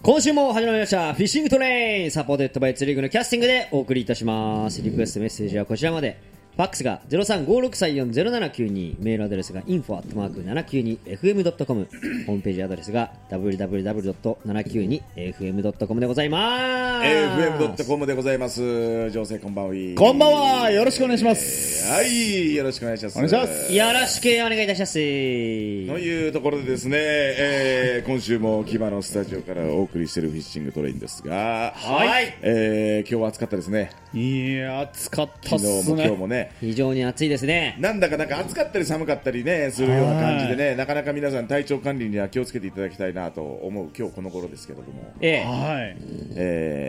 今週も始まりましたフィッシングトレインサポーテッドバイ釣り具のキャスティングでお送りいたします。リクエストメッセージはこちらまで。ファックスが 0356340792、メールアドレスが info@792fm.com、 ホームページアドレスが www.792fm.com でございます。 fm.com でございます。情勢こんばんは。 こんばんは。よろしくお願いします。 はい、よろしくお願いします。 お願いします。 よろしくお願いいたします。というところでですね、今週も木場のスタジオからお送りしているフィッシングトレインですが、 はい、 今日は暑かったですね。 いや、暑かったっすね。 昨日も今日もね、 非常に暑いですね。 なんか暑かったり寒かったりねするような感じでね、なかなか皆さん体調管理には気をつけていただきたいなと思う今日この頃ですけれども、 はい、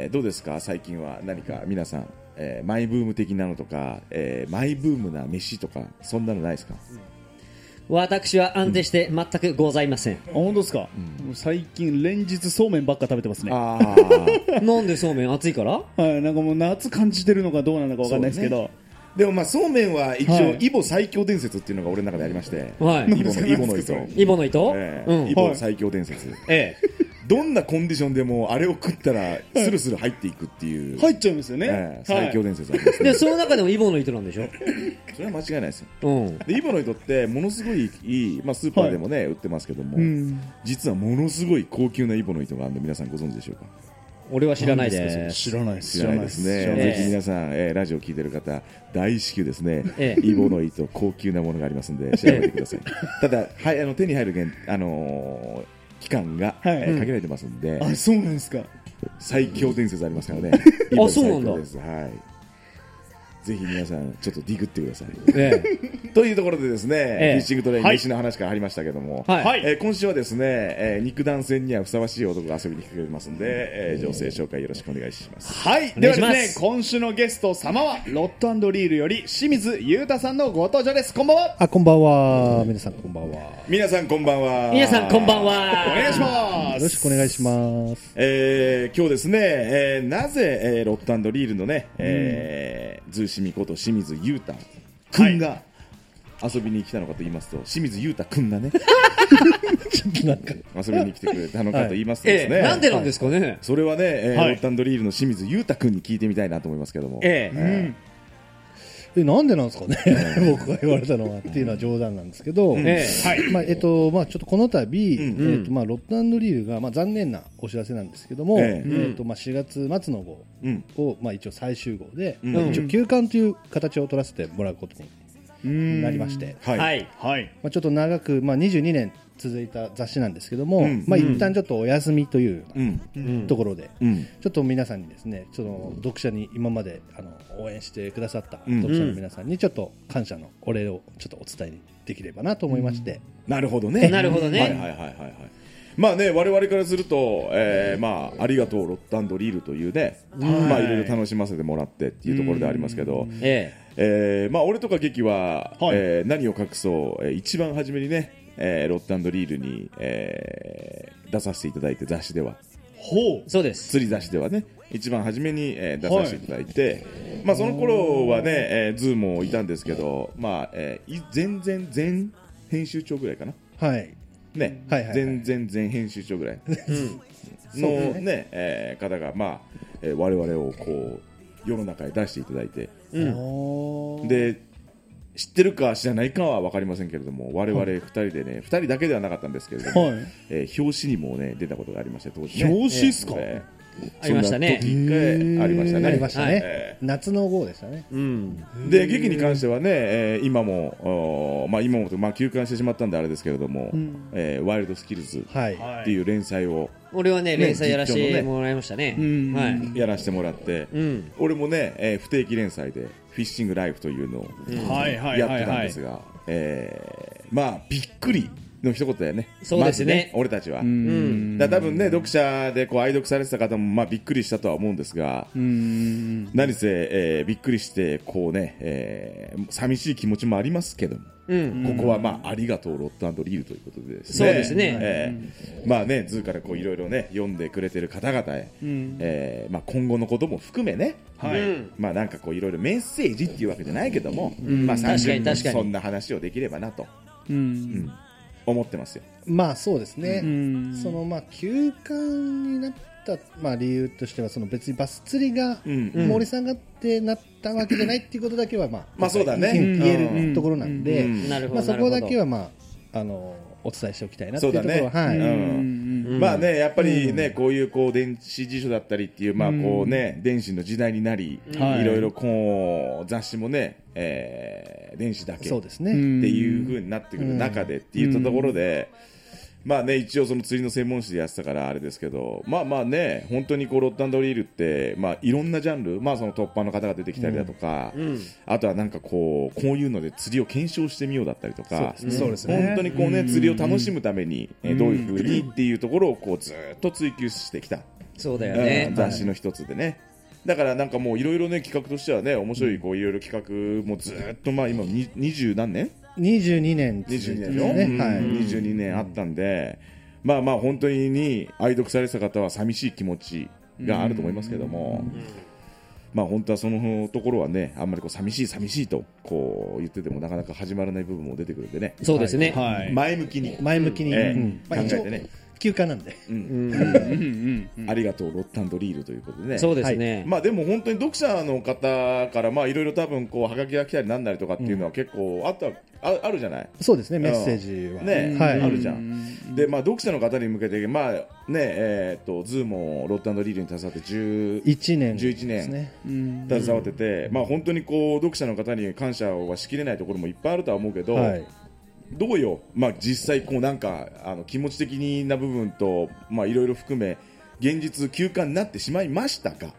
どうですか最近は。何か皆さん、マイブーム的なのとか、マイブームな飯とかそんなのないですか？ 私は安定して全くございません。 本当ですか？最近連日そうめんばっか食べてますね。 なんでそうめん？暑いから？ はい、なんかもう夏感じてるのかどうなのかわかんないですけど、 でもまあそうめんは一応イボ最強伝説っていうのが俺の中でありまして、イボの糸、 イボの糸、 イボ最強伝説。どんなコンディションでもあれを食ったらスルスル入っていくっていう、 入っちゃいますよね。 最強伝説ありますね。 でその中でもイボの糸なんでしょ？ それは間違いないですよ。でイボの糸ってものすごいいい、まあスーパーでもね売ってますけども、実はものすごい高級なイボの糸があるの皆さんご存知でしょうか？ 俺は知らないです。 知らないですね。ぜひ皆さん、ラジオ聞いてる方大至急ですね、イボの糸高級なものがありますので調べてください。ただ、はい、手に入る期間が、限られてますんで。 あ、そうなんですか。 最強伝説ありますからね。 あ、そうなんだ。 はい。ぜひ皆さんちょっとディグってください。というところでですね、フィッシングトレイン飯の話から入りましたけども、今週はですね、肉弾戦にはふさわしい男が遊びに来てくれますので、情勢紹介よろしくお願いします。 はい、ではですね、今週のゲスト様はロッド&リールより清水裕太さんのご登場です。こんばんは。 こんばんは。皆さんこんばんは。 皆さんこんばんは。 皆さんこんばんは。 お願いします。 よろしくお願いします。 今日ですね、なぜ、ロッド&リールのね、ズーシミこと清水裕太くんが遊びに来たのかと言いますと、清水裕太くんがね遊びに来てくれたのかと言いますとですね、 なんでなんですかね。 それはね、ロッド&リールの清水裕太くんに聞いてみたいなと思いますけども、 なんでなんですかね僕が言われたのはっていうのは冗談なんですけど、ちょっとこの度、ロッド&リールが、残念なお知らせなんですけども、4月末の号を、一応最終号で、一応休刊という形を取らせてもらうことになりまして、ちょっと長く、22年続いた雑誌なんですけども、一旦ちょっとお休みというところで、ちょっと皆さんにですね、その読者に今まで応援してくださった読者の皆さんにちょっと感謝のお礼をちょっとお伝えできればなと思いまして。 なるほどね。 なるほどね。 まあね、我々からすると、ありがとうロッド&リールというね、いろいろ楽しませてもらってっていうところでありますけど、俺とか劇は、何を隠そう、一番初めにね、ロッド&リールに、出させていただいて、雑誌ではそうです。 釣り雑誌ではね一番初めに、出させていただいて、その頃はね、ズーもいたんですけど、前編集長ぐらいかな、ね、前編集長ぐらいのね、方が我々をこう世の中へ出していただいて、で知ってるか知らないかは分かりませんけれども、我々2人でね、2人だけではなかったんですけれども、表紙にもね出たことがありまして、当時ね。 表紙ですか？ ありましたね。 一回ありましたね。 ありましたね。夏の号でしたね。 で劇に関してはね、今も休刊してしまったんであれですけれども、ワイルドスキルズっていう連載を俺はね連載やらせてもらいましたね。 やらせてもらって、俺もね、不定期連載でフィッシングライフというのをやってたんですが、びっくりの一言だよね。 そうですね。 俺たちは。多分ね、読者でこう愛読されてた方もびっくりしたとは思うんですが、何せ、びっくりしてこうね、寂しい気持ちもありますけども、ここはありがとうロッド&リールということでですね。 そうですね。 ズーからこういろいろね読んでくれてる方々へ、今後のことも含めね、なんかこういろいろメッセージっていうわけじゃないけども、 確かにそんな話をできればなと。思ってますよ。 そうですね。その休刊になった、まあ、理由としてはその別にバス釣りが盛り下がってなったわけじゃないっていうことだけは、まあそうだね、 言えるところなんで、そこだけは、まあ、お伝えしておきたいなっていうところは、はい、 まあね、やっぱりね、こういう電子辞書だったりっていう、まあこうね、電子の時代になり、いろいろこう雑誌もね、電子だけっていう風になってくる中でっていったところで、まあね、一応その釣りの専門誌でやってたからあれですけど、まあね、本当にこうロッド&リールって、まあいろんなジャンル、まあその突破の方が出てきたりだとか、あとはなんかこういうので釣りを検証してみようだったりとか、本当にこうね、釣りを楽しむために、どういう風にっていうところをこうずっと追求してきた。 そうだよね。 雑誌の一つでね。だからなんかもういろいろね、企画としてはね、面白いこういろいろ企画もずっとまあ今20何年 22年 22年よ、22年あったんで、まあ本当に愛読されてた方は寂しい気持ちがあると思いますけども、まあ本当はそのところはね、あんまりこう寂しいとこう言っててもなかなか始まらない部分も出てくるんでね。 そうですね。 前向きに考えてね。 休暇なんで、 ありがとうロッド&リールということでね。 そうですね。 まあでも本当に読者の方からまあいろいろ多分こうハガキが来たりなんなりとかっていうのは結構あるじゃない。 そうですね、メッセージはね、あるじゃん。でまあ読者の方に向けてまあねズーもロッド&リールに携わって11年携わってて、まあ本当にこう読者の方に感謝はしきれないところもいっぱいあるとは思うけど。どうよ、まあ、実際こうなんか気持ち的な部分とまあいろいろ含め現実休暇になってしまいましたか。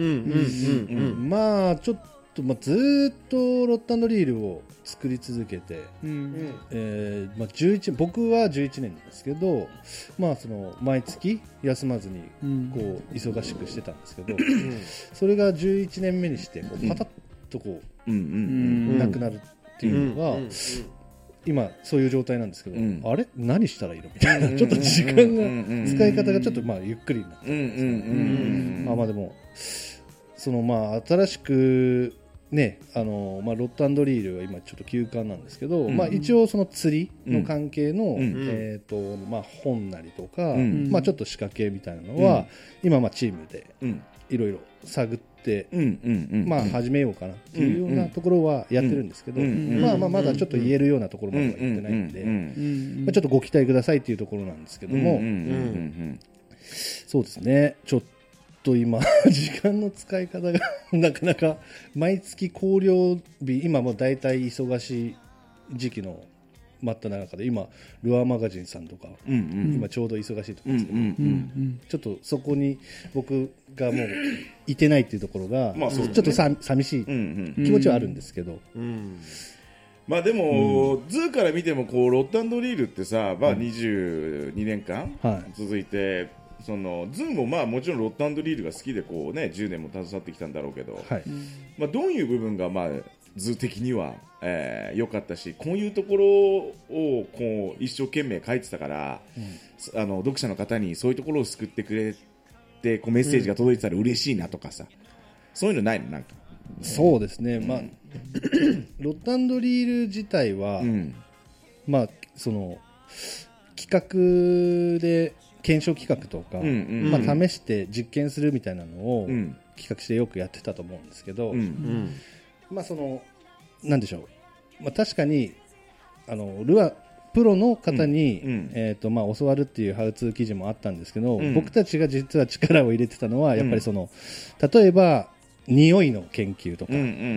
まあちょっと、まあ、ずっとロッド&リールを作り続けて、まあ、僕は11年なんですけど、まあ、その毎月休まずにこう忙しくしてたんですけど、それが11年目にしてこうパタッとこうなくなるっていうのが、今そういう状態なんですけど、あれ何したらいいのみたいな、ちょっと時間が使い方がちょっとまあゆっくりになってるんですけど、まあでもそのまあ新しくねまあロッド&リールは今ちょっと休館なんですけど、まあ一応その釣りの関係のまあ本なりとか、まあちょっと仕掛けみたいなのは今まあチームでいろいろ探ってまあ始めようかなっていうようなところはやってるんですけど、まあまだちょっと言えるようなところまでは言ってないんで、まあちょっとご期待くださいっていうところなんですけども、そうですね、ちょっと今時間の使い方がなかなか毎月考慮日、今もう大体忙しい時期の真った中で、今ルアーマガジンさんとか、今ちょうど忙しいところですけど、ちょっとそこに僕がもういてないっていうところが、ちょっと寂しい気持ちはあるんですけど、 まあでも、ズーから見てもこうロッド&リールってさ、まあ22年間続いて、そのズーもまあもちろんロッド&リールが好きでこうね10年も携わってきたんだろうけど、まあどういう部分がまあ図的には良かったし、こういうところをこう一生懸命書いてたから、読者の方にそういうところを救ってくれてこうメッセージが届いてたら嬉しいなとかさ、そういうのないの？なんかそうですね、まあロッド&リール自体は、まあその企画で検証企画とか、まあ、試して実験するみたいなのを企画してよくやってたと思うんですけど、まあそのなんでしょう、まあ、確かにルアープロの方に、まあ、教わるっていうハウツー記事もあったんですけど、僕たちが実は力を入れてたのはやっぱりその、例えば匂いの研究とか、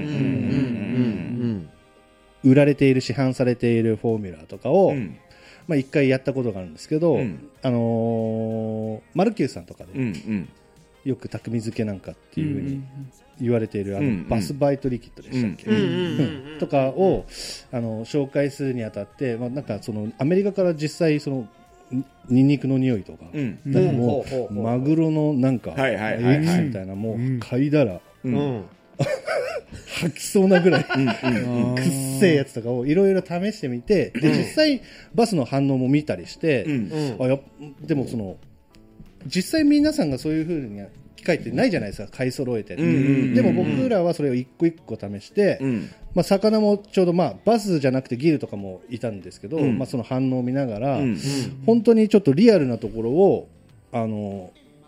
売られている市販されているフォーミュラーとかを、まあ、1回やったことがあるんですけど、マルキューさんとかで、よく匠漬けなんかっていう風に言われているバスバイトリキッドでしたっけ、とかを紹介するにあたって、まあ、なんかそのアメリカから実際そのニンニクの匂いとか、もうマグロのなんかエキスみたいな、もう嗅いだら吐きそうなぐらいくっせえやつとかをいろいろ試してみて、で実際バスの反応も見たりして、でもその実際皆さんがそういう風に機会ってないじゃないですか、買い揃えて、でも僕らはそれを一個一個試して、まあ、魚もちょうど、まあ、バスじゃなくてギルとかもいたんですけど、まあ、その反応を見ながら、本当にちょっとリアルなところを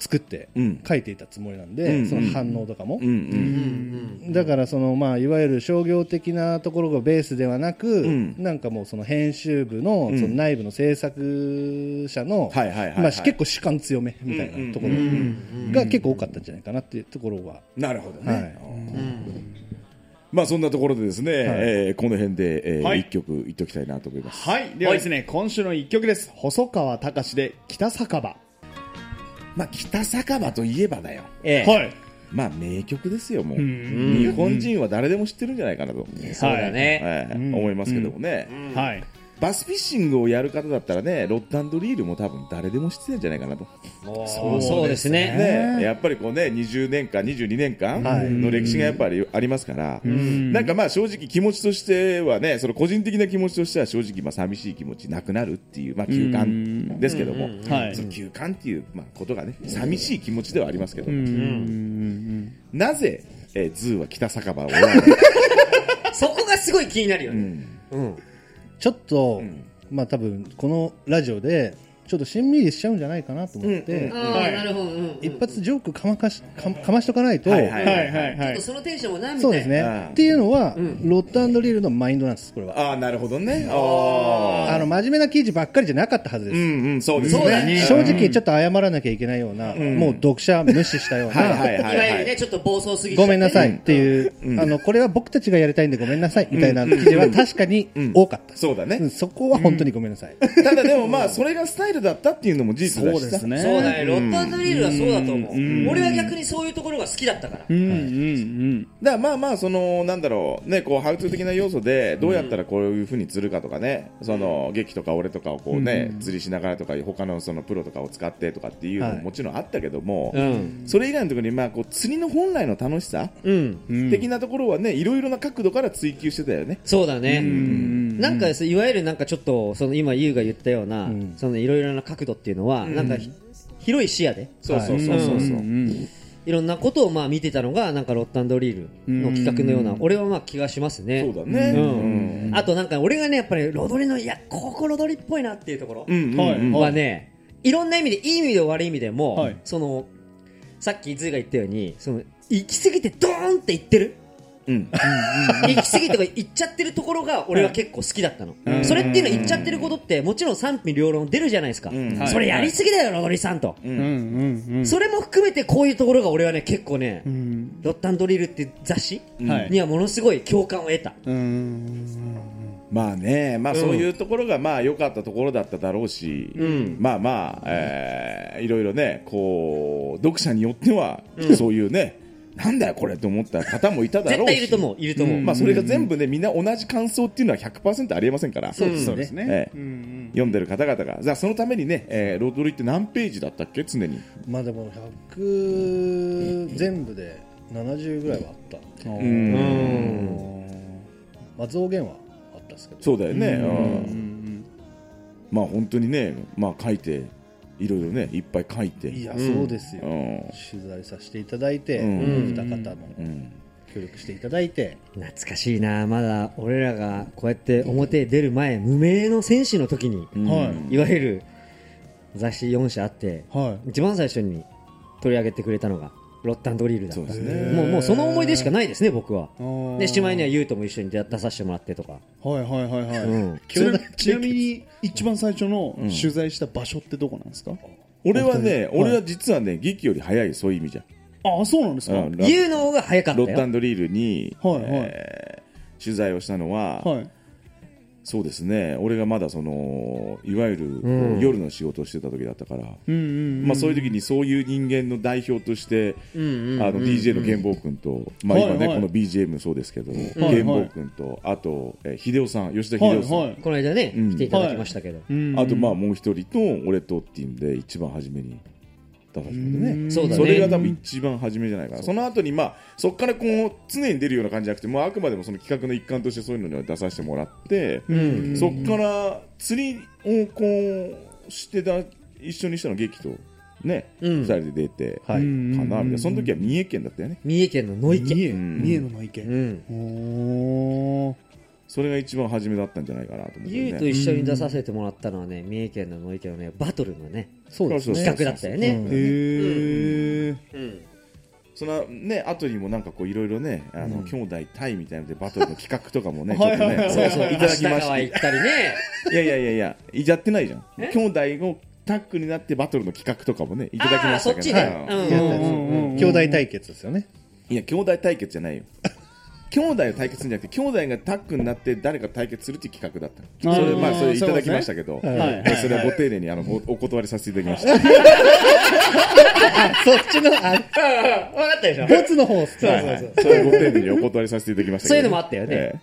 作って書いていたつもりなんで、その反応とかも、だからその、まあ、いわゆる商業的なところがベースではなく、なんかもうその編集部の、その内部の制作者の結構主観強めみたいなところが結構多かったんじゃないかなっていうところは。 なるほどね。まあそんなところでですね、この辺で一曲言っておきたいなと思います。 はい、ではですね、今週の一曲です。細川たかしで北酒場。 まあ北酒場といえばだよ。 はい。 まあ名曲ですよ、もう。日本人は誰でも知ってるんじゃないかなと。 そうだね。 思いますけどもね。 はい。 バスフィッシングをやる方だったらね、ロッド&リールも多分誰でも知ってるんじゃないかなと。 そうですね。 やっぱりこうね、20年間、22年間の歴史がやっぱりありますから、なんかまあ正直気持ちとしてはね、その個人的な気持ちとしては正直まあ寂しい気持ちなくなるっていう、まあ休館ですけども、その休館っていうまあことがね、寂しい気持ちではありますけど、なぜズーは北酒場を選んだそこがすごい気になるよね。 ちょっと、まあ多分このラジオでちょっとしんみりしちゃうんじゃないかなと思って、一発ジョークかましとかないと、 ちょっとそのテンションもなんみたいな。 そうですね。っていうのは、ロッド&リールのマインドなんです、これは。 ああ、なるほどね。 真面目な記事ばっかりじゃなかったはずです。 そうですね。 正直ちょっと謝らなきゃいけないような、もう読者無視したような、 いわゆるね、ちょっと暴走すぎごめんなさいっていう、これは僕たちがやりたいんでごめんなさいみたいな記事は確かに多かった。 そうだね。 そこは本当にごめんなさい。 ただでもまあ、それがスタイルだったっていうのも事実だし。 そうですね。 そうだね。ロッド&リールはそうだと思う。俺は逆にそういうところが好きだったから。だからまあまあ、その、なんだろう、ね、こう、ハウツー的な要素で、どうやったらこういう風に釣るかとかね、その、劇とか俺とかをこうね、釣りしながらとか、他のそのプロとかを使ってとかっていうのももちろんあったけども、それ以外のところに、まあ、こう、釣りの本来の楽しさ的なところはね、いろいろな角度から追求してたよね。 そうだね。なんか、いわゆるなんかちょっと、その今、ユウが言ったような、そのいろいろな角度っていうのは、なんか、広い視野で、いろんなことをまあ見てたのが、なんかロッド&リールの企画のような、俺はまあ気がしますね。 そうだね。 あとなんか、俺がね、やっぱりロドリの、いや、ここロドリっぽいなっていうところはね、いろんな意味で、いい意味で悪い意味でも、その、さっきズーが言ったように、その、行き過ぎてドーンって言ってる。行き過ぎとか行っちゃってるところが俺は結構好きだったの。それっていうのは行っちゃってることってもちろん賛否両論出るじゃないですか。それやりすぎだよロドリさんと。それも含めてこういうところが俺はね結構ね、ロッド&リールっていう雑誌にはものすごい共感を得た。 まあね、まあそういうところがまあ良かったところだっただろうし、まあまあ、いろいろね、こう読者によってはそういうね。なんだよこれと思った方もいただろうし、 絶対いると思う、いると思う。 まあそれが全部ねみんな同じ感想っていうのは 100% ありえませんから。 そうですね。 読んでる方々が、じゃあそのためにね、ロドリって何ページだったっけ常に。 まあでも100全部で70ぐらいはあった。まあ増減はあったんですけど。 そうだよね。まあ本当にね、まあ書いて。いろいろねいっぱい書いて、 いやそうですよ、取材させていただいて、二方も協力していただいて、 懐かしいな。まだ俺らがこうやって表へ出る前、無名の選手の時に、いわゆる雑誌4社あって、一番最初に取り上げてくれたのがロッド&リールだった。もうその思い出しかないですね僕は。でしまいにはユウとも一緒に出させてもらってとか。 ちなみに一番最初の取材した場所ってどこなんですか？ 俺は実はね劇より早い、そういう意味じゃ。 あ、そうなんですか。 ユウの方が早かったよ。 ロッド&リールに取材をしたのは、そうですね、俺がまだそのいわゆる夜の仕事をしてた時だったから、まあそういう時にそういう人間の代表としてDJ の玄坊君と、まあ今ねこの BGM もそうですけど玄坊君と、あと秀夫さん、吉田秀夫さん、 この間ね来ていただきましたけど、 あとまあもう一人と俺とっていうんで一番初めに出させてもらってね。 そうだね。 それが多分一番初めじゃないかな。その後にまあそこからこう常に出るような感じじゃなくて、もうあくまでもその企画の一環としてそういうのには出させてもらって、そこから釣りをこうして一緒にしたの劇とね、2人で出てかなみたいな。その時は三重県だったよね。 三重県の野池。 三重の野池。 それが一番初めだったんじゃないかなと思って、ね、 ゆうと一緒に出させてもらったのはね、三重県の野池のねバトルのね、 そうですね、 企画だったよね。へえ。そのね後にもなんかこういろいろね兄弟対みたいなのでバトルの企画とかもねちょっとねそういただきました。 行ったりね。 いややってないじゃん。兄弟のタッグになってバトルの企画とかもねいただきましたけど。 そっちね。 兄弟対決ですよね。 いや兄弟対決じゃないよ。兄弟を対決じゃなくて兄弟がタッグになって誰か対決するっていう企画だった。それいただきましたけど、それはご丁寧にお断りさせていただきました。 そっちの分かったでしょ。 ボツの方。 それご丁寧にお断りさせていただきました。 そういうのもあったよね。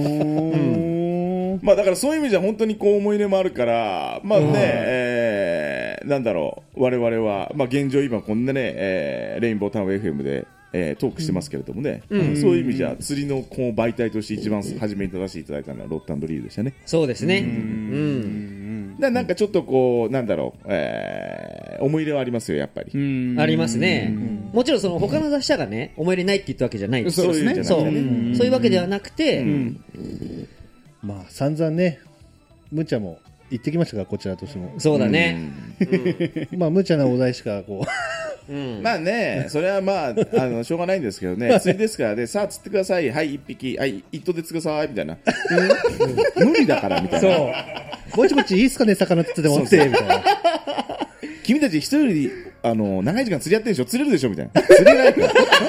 まあだからそういう意味じゃ本当にこう思い入れもあるからまあねなんだろう我々はまあ現状今こんなねレインボータウン FM でトークしてますけれどもね、そういう意味じゃ釣りのこう媒体として一番初めに出させていただいたのはロット&リールでしたね。 そうですね。 なんかちょっとこうなんだろう、思い入れはありますよやっぱり。 ありますね。もちろんその他の雑誌社がね思い入れないって言ったわけじゃないです。 そうですね。そういうわけではなくて、 まあ散々ね無茶も言ってきましたからこちらとしても。 そうだね。 まあ無茶なお題しかこう。 まあね、それはまあしょうがないんですけどね、釣りですからね、さあ釣ってください、はい1匹、はい1頭で釣ってくださいみたいな、無理だからみたいな。そう。 ぼちぼちいいっすかね魚釣ってもらってみたいな。 君たち一人より長い時間釣りやってるでしょ、釣れるでしょみたいな。釣れないから。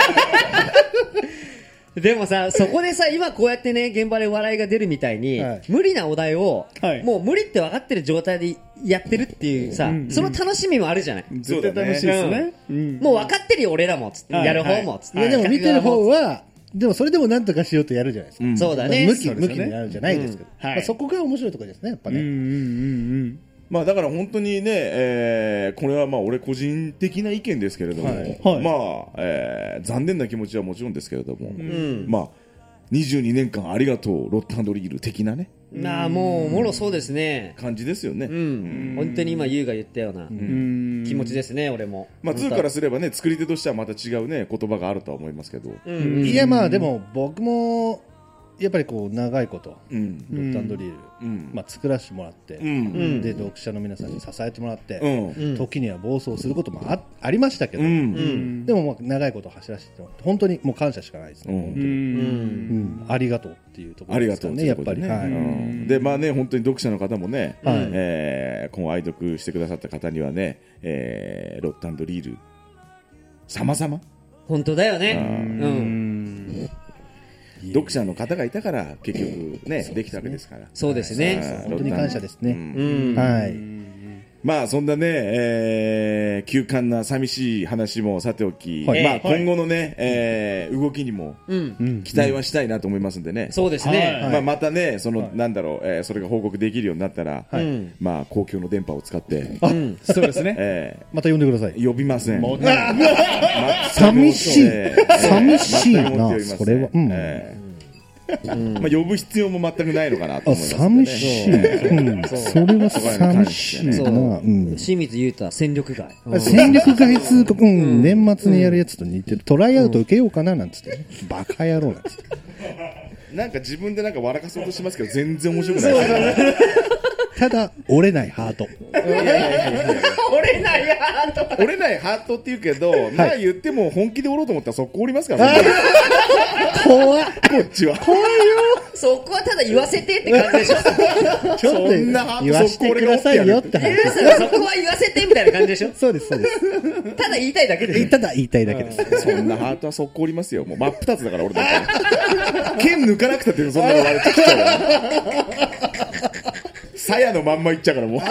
でもさ、そこでさ、今こうやってね、現場で笑いが出るみたいに、無理なお題を、もう無理って分かってる状態でやってるっていうさ、その楽しみもあるじゃない。 絶対楽しいですね。 もう分かってるよ、俺らも、つって。やる方も、つって。 でも見てる方は、でもそれでも何とかしようとやるじゃないですか。 そうだね。 向きになるじゃないですけど。そこが面白いところですね、やっぱね。 まあだから本当にね、これはまあ俺個人的な意見ですけれども、まあ、残念な気持ちはもちろんですけれども、まあ22年間ありがとうロット&リール的なね。 もうもろそうですね。 感じですよね。 本当に今ユウが言ったような気持ちですね、俺も。 まあ2からすればね、作り手としてはまた違うね言葉があるとは思いますけど。 いやまあでも僕もやっぱりこう長いことロット&リール、まあ、作らせてもらって、で読者の皆さんに支えてもらって、時には暴走することも ありましたけど、でもまあ長いこと走らせてもらって本当にもう感謝しかないですね、本当に、ありがとうっていうところですかね、やっぱり。 でまあね本当に読者の方もね、今後愛読してくださった方にはね、ロット&リール様々 本当だよね。 読者の方がいたから結局ねできたわけですから。 そうですね。 本当に感謝ですね。はい。 まあそんなね、休刊な寂しい話もさておき、まあ今後のね、動きにも期待はしたいなと思いますんでね。 そうですね。 まあまたねそのなんだろう、それが報告できるようになったら、まあ公共の電波を使って、 そうですね。 また呼んでください。 呼びません。 寂しいなそれは。 まあ呼ぶ必要も全くないのかなと思います。 寂しい。それは寂しいな。 清水優太戦力外。 戦力外通告、年末にやるやつと似てる。トライアウト受けようかななんつって。バカ野郎なんつって。 なんか自分でなんか笑かそうとしますけど全然面白くないです。 ただ折れないハート。 折れないハート。 折れないハートって言うけど、まあ言っても本気で折ろうと思ったら速攻折りますからね。 怖っ。こっちは。 怖いよ。 そこはただ言わせてって感じでしょ。 ちょっと言わせてくださいよって話。 そこは言わせてみたいな感じでしょ。 そうですそうです。 ただ言いたいだけで。 ただ言いたいだけです。 そんなハートは速攻折りますよ。もう真っ二つだから俺だったら。剣抜かなくたってそんなの割れてきちゃう。鞘のまんまいっちゃうからもう。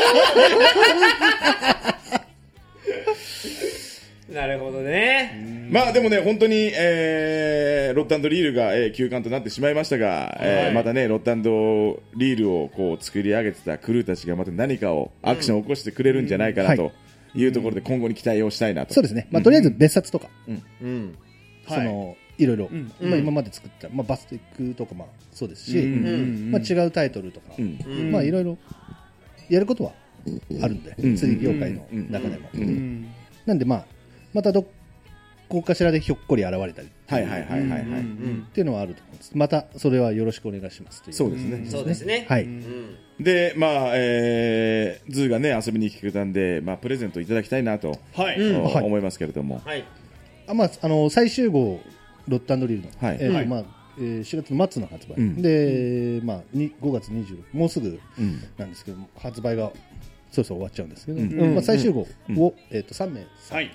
なるほどね。 まあでもね本当に、ロット&リールが、休刊となってしまいましたが、またねロット&リールをこう作り上げてたクルーたちがまた何かをアクションを起こしてくれるんじゃないかなというところで今後に期待をしたいなと。 そうですね。まあとりあえず別冊とか、そのいろいろ今まで作った、まあバスティックとかまあそうですし、まあ違うタイトルとか、まあいろいろやることはあるんで、釣り業界の中でも。なんでまあまた今こかしらでひょっこり現れたりっていうのはあると思うんです。またそれはよろしくお願いしますという。 そうですね。 そうですね。 はい。 で、まあ、ズーがね、遊びに来てくれたんで、まあ、プレゼントいただきたいなと、思いますけれども。 はい。 まあ、最終号、ロット&リールの、まあ、4月の末の発売。で、まあ、5月26日、もうすぐなんですけども、発売がそろそろ終わっちゃうんですけど、まあ、最終号を、3名。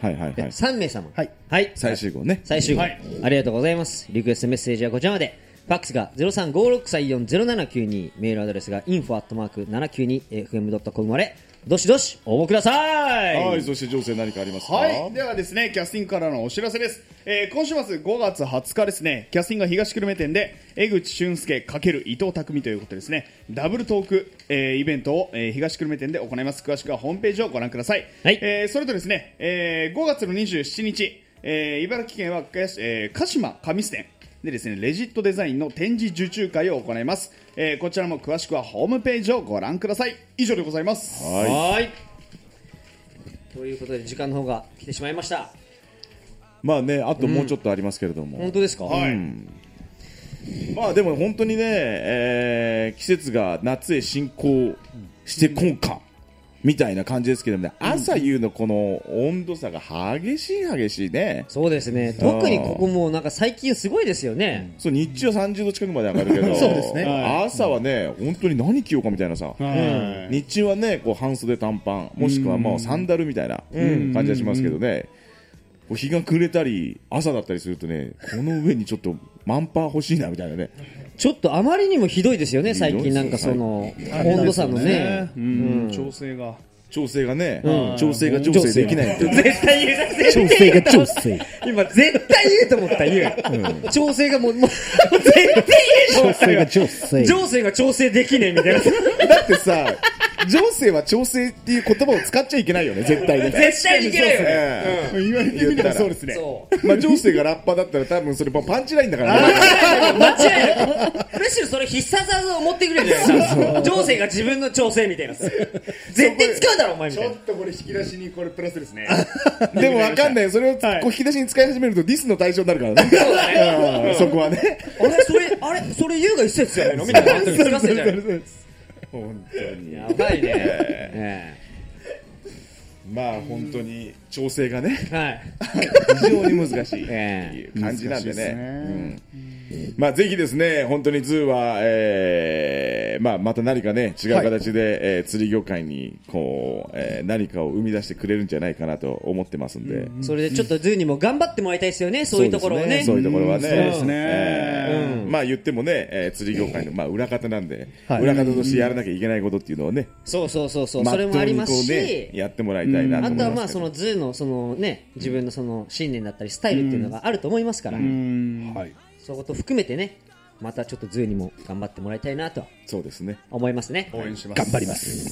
3名様。 はい。 最終号ね。 最終号。ありがとうございます。リクエストメッセージはこちらまで。ファックスが 0356340792、メールアドレスが info@792fm.com までどしどし応募ください。 はい。そして情勢何かありますか？ はい。ではですね、キャスティングからのお知らせです。今週末5月20日ですね、キャスティングが東久留米店で江口俊介×伊藤匠ということですね、ダブルトーク、イベントを、東久留米店で行います。詳しくはホームページをご覧ください。はい。それとですね、5月の27日、茨城県は鹿島神栖店でですね、レジットデザインの展示受注会を行います。こちらも詳しくはホームページをご覧ください。以上でございます。 はい。ということで時間の方が来てしまいました。 まあね、あともうちょっとありますけれども。 本当ですか？はい。 まあでも本当にね、季節が夏へ進行してこんか。みたいな感じですけどね、朝夕のこの温度差が激しいね。 そうですね。特にここもなんか最近すごいですよね。 そう、日中は30度近くまで上がるけどそうですね。 朝はね、本当に何着ようかみたいなさ、日中はね、こう半袖短パンもしくはもうサンダルみたいな感じがしますけどね、日が暮れたり朝だったりするとね、この上にちょっとマンパー欲しいなみたいなね。 ちょっあまりにもひどいですよね、最近なんかその温度差のね、 調整がね、調整が調整できない。 絶対言う。 調整が調整。 今絶対言うと思った。調整がもう絶対言うと思った。 調整が調整。 調整が調整できねえみたいな。 だってさ、情勢は調整っていう言葉を使っちゃいけないよね、絶対に。 絶対にいけないよね。 言われてみたらそうですね。 まあ情勢がラッパーだったら多分それパンチラインだからね。 間違いない。むしろそれ必殺技を持ってくれるじゃないですか。情勢が自分の調整みたいな。絶対使うだろお前みたいな。 ちょっとこれ引き出しにこれプラスですね。 でもわかんないよ。それをこう引き出しに使い始めるとディスの対象になるからね。そうだね。そこはね。 それ優雅一節じゃないのみたいな感じで使ってんじゃない。 本当にやばいね。 まあ本当に調整がね、 非常に難しいっていう感じなんでね。まあぜひですね、本当にズーは、まあまた何かね違う形で、釣り業界にこう、何かを生み出してくれるんじゃないかなと思ってますんで、 それでちょっとズーにも頑張ってもらいたいですよね。そういうところをね。 そういうところはね。 そうですね。 まあ言ってもね、釣り業界のまあ裏方なんで、裏方としてやらなきゃいけないことっていうのをね、 そうそれもありますし、 やってもらいたいなと思います。 あとはまあそのズーのそのね、自分のその信念だったりスタイルっていうのがあると思いますから、はい。そういうこと含めてね、またちょっとズーにも頑張ってもらいたいなと。 そうですね。 思いますね。 応援します。 頑張ります。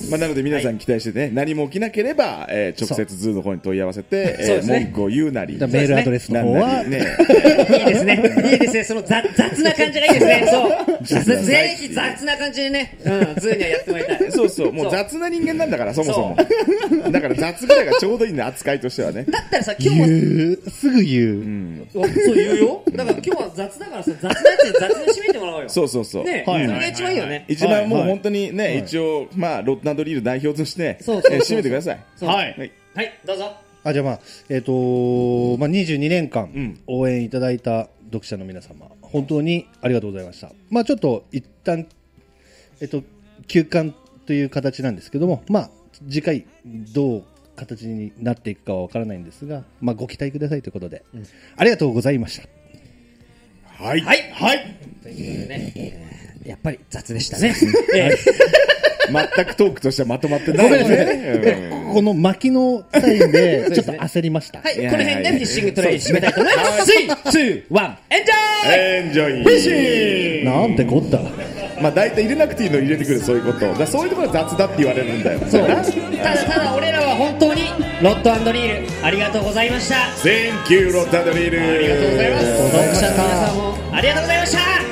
まあなので皆さん期待してね、何も起きなければ、直接ズーの方に問い合わせて、文句を言うなり、 メールアドレスの方は、 いいですね。いいですね。その雑な感じがいいですね。そう。ぜひ雑な感じでね、ズーにはやってもらいたい。 そう、もう雑な人間なんだから、そもそも。だから雑ぐらいがちょうどいいんだ、扱いとしてはね。 だったらさ、今日はすぐ言う。 そう言うよ。だから今日は雑だからさ、雑なやつで雑に締めてもらおうよ。 そう。 ね、それが一番いいよね。 一番もう本当にね、一応、まあ、ロット&リール代表として、締めてください。 はい、どうぞ。 じゃあまあ、22年間応援いただいた読者の皆様、本当にありがとうございました。まあちょっと一旦、休刊という形なんですけども、まあ次回どう形になっていくかはわからないんですが、まあご期待くださいということで、ありがとうございました。 はい。 ということでね、やっぱり雑でしたね。 全くトークとしてはまとまってないですね。 この巻きのタイムでちょっと焦りました。 はい、この辺でフィッシングトレイ締めたいと思います。3、2、1、エンジョイ。 フィッシング。 なんてこった。 まあ大体入れなくていいの入れてくる、そういうこと。そういうところが雑だって言われるんだよ。 そう。ただ俺らは本当にロット&リールありがとうございました。 Thank you ロット&リール。 ありがとうございます。読者の皆さんもありがとうございました。